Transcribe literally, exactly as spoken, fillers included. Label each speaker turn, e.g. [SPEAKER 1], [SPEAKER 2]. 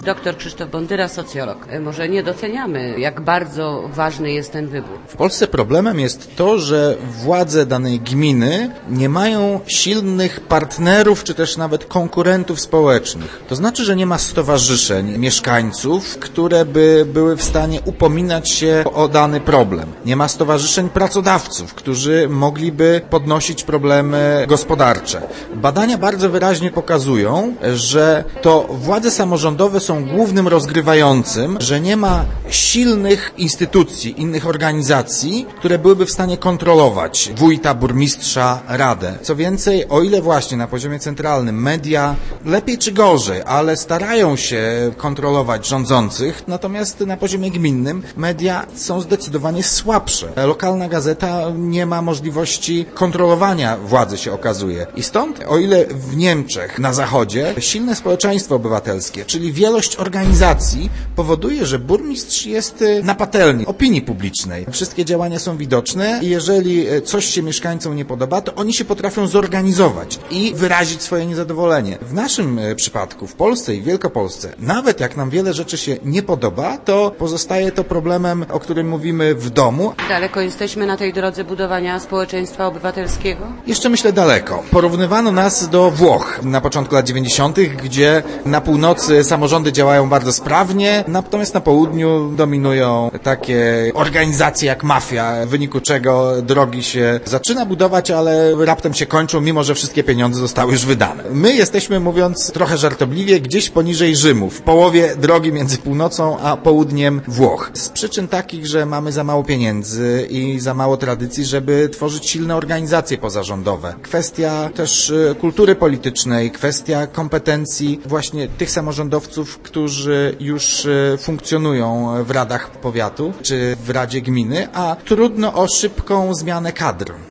[SPEAKER 1] Doktor Krzysztof Bondyra, socjolog. Może nie doceniamy, jak bardzo ważny jest ten wybór.
[SPEAKER 2] W Polsce problemem jest to, że władze danej gminy nie mają silnych partnerów, czy też nawet konkurentów społecznych. To znaczy, że nie ma stowarzyszeń mieszkańców, które by były w stanie upominać się o dany problem. Nie ma stowarzyszeń pracodawców, którzy mogliby podnosić problemy gospodarcze. Badania bardzo wyraźnie pokazują, że to władze samorządowe są głównym rozgrywającym, że nie ma silnych instytucji, innych organizacji, które byłyby w stanie kontrolować wójta, burmistrza, radę. Co więcej, o ile właśnie na poziomie centralnym media lepiej czy gorzej, ale starają się kontrolować rządzących, natomiast na poziomie gminnym media są zdecydowanie słabsze. Lokalna gazeta nie ma możliwości kontrolowania władzy, się okazuje. I stąd, o ile w Niemczech, na zachodzie, silne społeczeństwo obywatelskie, czyli wielość organizacji powoduje, że burmistrz jest na patelni opinii publicznej. Wszystkie działania są widoczne i jeżeli coś się mieszkańcom nie podoba, to oni się potrafią zorganizować i wyrazić swoje niezadowolenie. W naszym przypadku, w Polsce i Wielkopolsce, nawet jak nam wiele rzeczy się nie podoba, to pozostaje to problemem, o którym mówimy w domu.
[SPEAKER 1] Daleko jesteśmy na tej drodze budowania społeczeństwa obywatelskiego?
[SPEAKER 2] Jeszcze myślę daleko. Porównywano nas do Włoch na początku lat dziewięćdziesiątych, gdzie na północy samorządy działają bardzo sprawnie, natomiast na południu dominują takie organizacje jak mafia, w wyniku czego drogi się zaczyna budować, ale raptem się kończą, mimo że wszystkie pieniądze zostały już wydane. My jesteśmy, mówiąc trochę żartobliwie, gdzieś poniżej Rzymu, w połowie drogi między północą a południem Włoch. Z przyczyn takich, że mamy za mało pieniędzy i za mało tradycji, żeby tworzyć silne organizacje pozarządowe. Kwestia też kultury politycznej, kwestia kompetencji właśnie tych samorządowców, którzy już funkcjonują w radach powiatu czy w Radzie Gminy, a trudno o szybką zmianę kadr.